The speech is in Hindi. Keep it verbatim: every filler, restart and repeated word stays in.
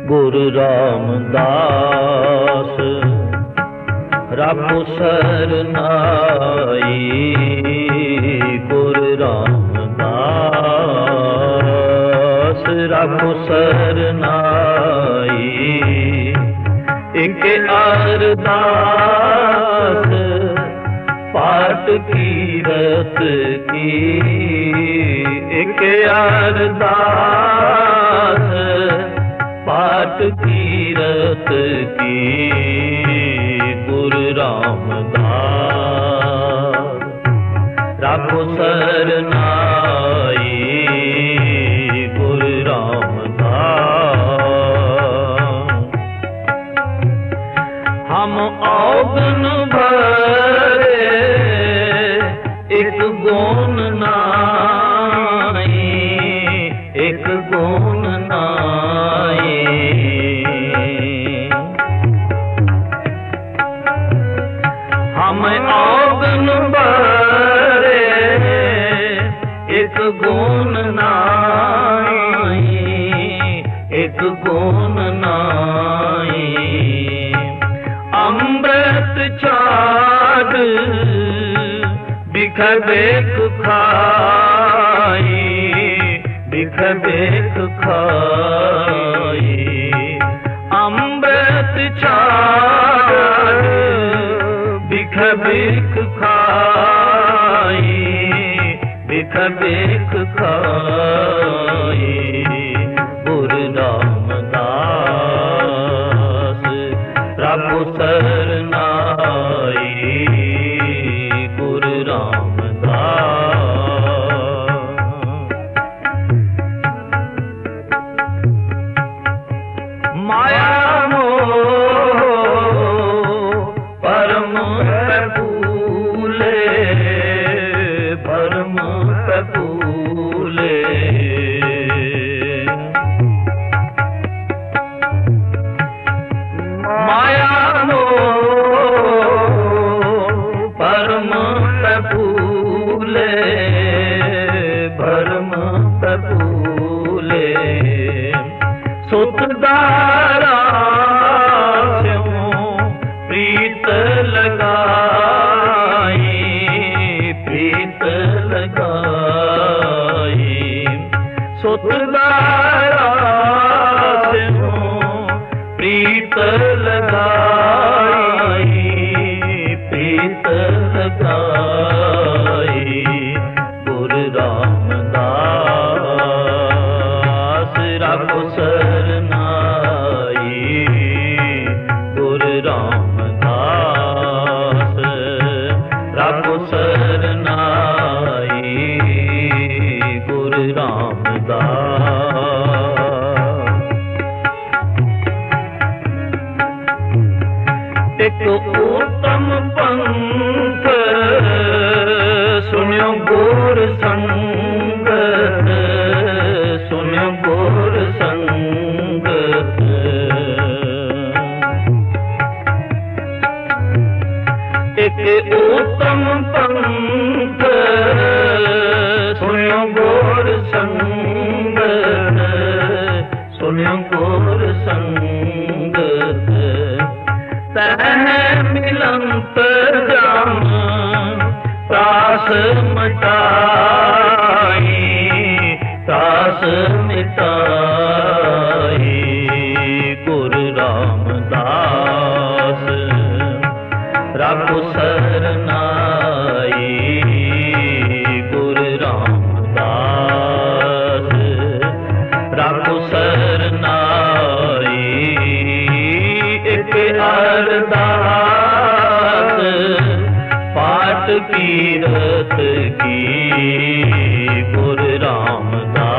गुरु रामदास रब सरनाई। गुरु रामदास रब सरनाई। एक अरदास पाठ कीरत की। एक अरदास पाठ कीरत की। गुरु रामदास रब सरनाई। गुरु रामदास हम औगन भरे एक गुण नाई। एक गुण नाई। हम औगन भरे एक गुण नाई। एक गुण नाई। अमृत छाड़ बिख बेख खाई। बिख बेख खाई। अमृत छाड़ बिख बेख खाई। बिख बेख खाई। गुरु रामदास रब सरनाई। गुरु रामदास माया मोह परम प्रफुल्ले। परम प्रफुल्ले। माया परम प्रफुल्ले। परम प्रफुल्ले। सुत दारा प्रीत लगाई। प्रीत लगाई। सुत दारा प्रीत लगाई। प्रीत लगाई। गुरु रामदास रब सरनाई। गुरु रामदास रब सरनाई। गुरु रामदास एक उत्तम पंथ सुनियो गुर संगत। सुनियो गुर संगत। एक उत्तम पंथ सुनियो गुर संगत। सुनियो गुर संगत। तह मिलंत जाम त्रास मिटाई। त्रास मिटाई। गुरु रामदास रब सरनाई। गुरु रामदास रब सरनाई। एक अरदास पाठ कीरत की। गुरु रामदास